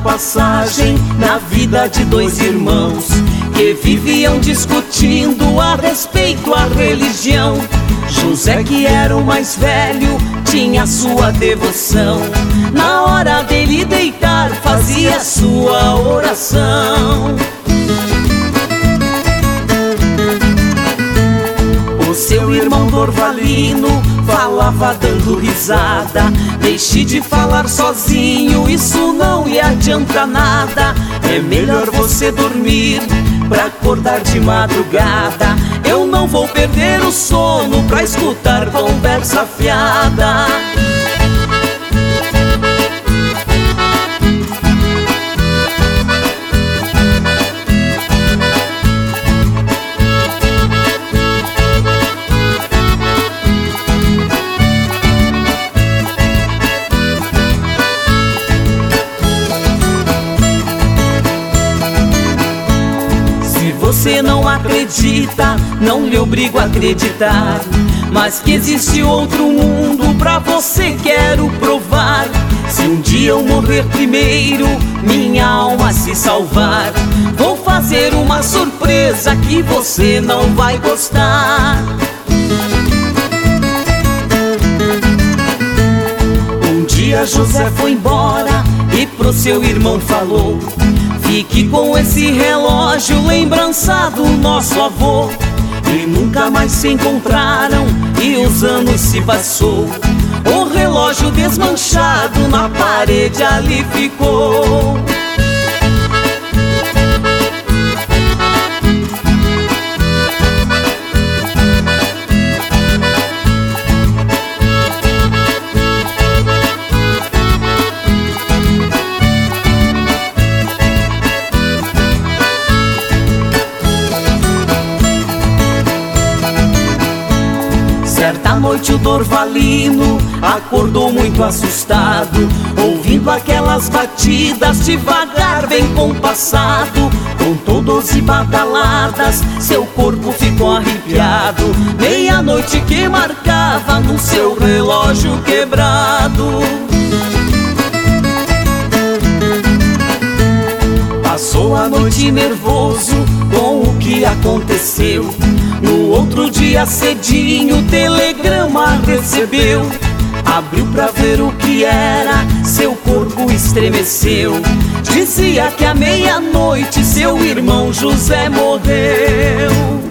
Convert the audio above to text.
passagem na vida de dois irmãos que viviam discutindo a respeito à religião. José, que era o mais velho, tinha sua devoção. Na hora dele deitar, fazia sua oração. O seu irmão Dorvalino falava dando risada: deixe de falar sozinho, isso não lhe adianta nada. É melhor você dormir pra acordar de madrugada. Eu não vou perder o sono pra escutar conversa fiada. Você não acredita, não lhe obrigo a acreditar, mas que existe outro mundo pra você quero provar. Se um dia eu morrer primeiro, minha alma se salvar, vou fazer uma surpresa que você não vai gostar. Um dia José foi embora e pro seu irmão falou: fique com esse relógio, lembrança do nosso avô. E nunca mais se encontraram e os anos se passou. O relógio desmanchado na parede ali ficou. Certa noite o Dorvalino acordou muito assustado, ouvindo aquelas batidas devagar bem compassado. Contou 12 badaladas, seu corpo ficou arrepiado. Meia-noite que marcava no seu relógio quebrado. Passou a noite nervoso com o que aconteceu. No outro dia cedinho o telegrama recebeu. Abriu pra ver o que era, seu corpo estremeceu. Dizia que à meia-noite seu irmão José morreu.